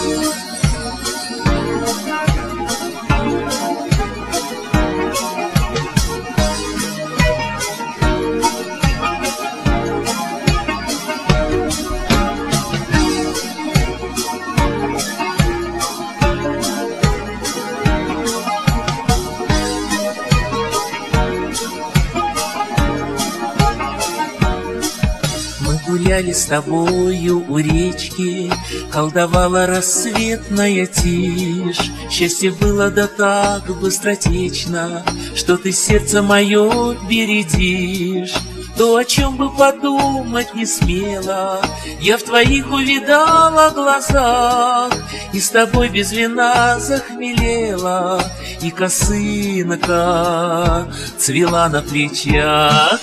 Гуляли с тобою у речки, колдовала рассветная тишь. Счастье было да так быстротечно, что ты сердце мое бередишь. То, о чем бы подумать не смела, я в твоих увидала глазах, и с тобой без вина захмелела, и косынка цвела на плечах.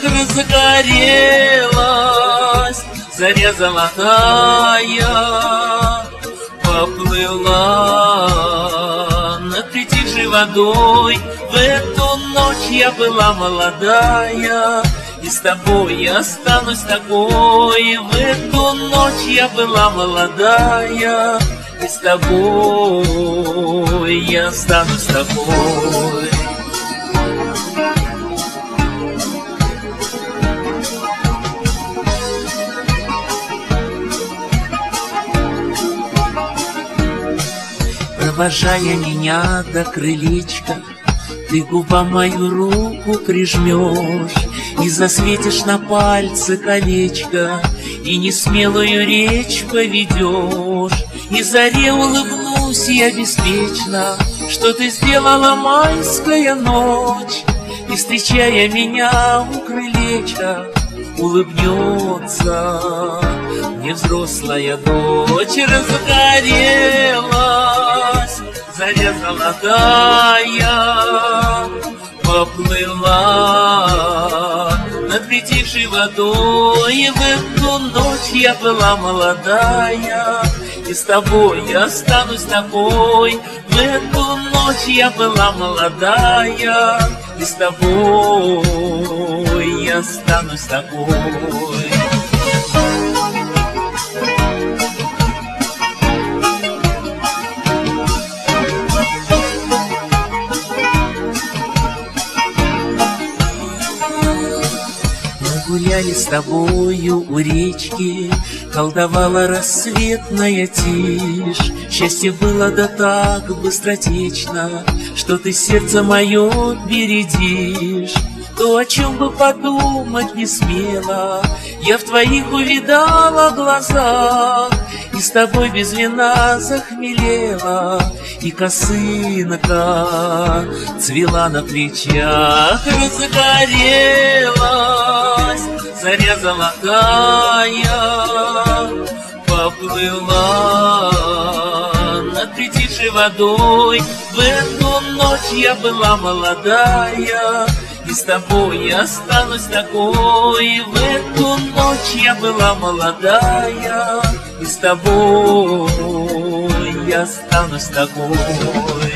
Разгорелась заря золотая, поплыла над притихшей водой. В эту ночь я была молодая, и с тобой я останусь такой. В эту ночь я была молодая, и с тобой я останусь такой. Провожая меня до крылечка, ты губам мою руку прижмешь и засветишь на пальце колечко, и несмелую речь поведешь. И заре улыбнусь я беспечно, что ты сделала майская ночь, и, встречая меня у крылечка, улыбнется мне взрослая дочь. Разгорелась заря золотая, поплыла над притихшей водой. И в эту ночь я была молодая, и с тобой я останусь такой. В эту ночь я была молодая, и с тобой я останусь такой. Гуляли с тобою у речки, колдовала рассветная тишь. Счастье было да так быстротечно, что ты сердце мое бередишь. То, о чем бы подумать не смела, я в твоих увидала глазах, и с тобой без вина захмелела, и косынка цвела на плечах. Разгорелась заря золотая, поплыла над притихшей водой. В эту ночь я была молодая, и с тобой я останусь такой. В эту ночь я была молодая, и с тобой я останусь такой.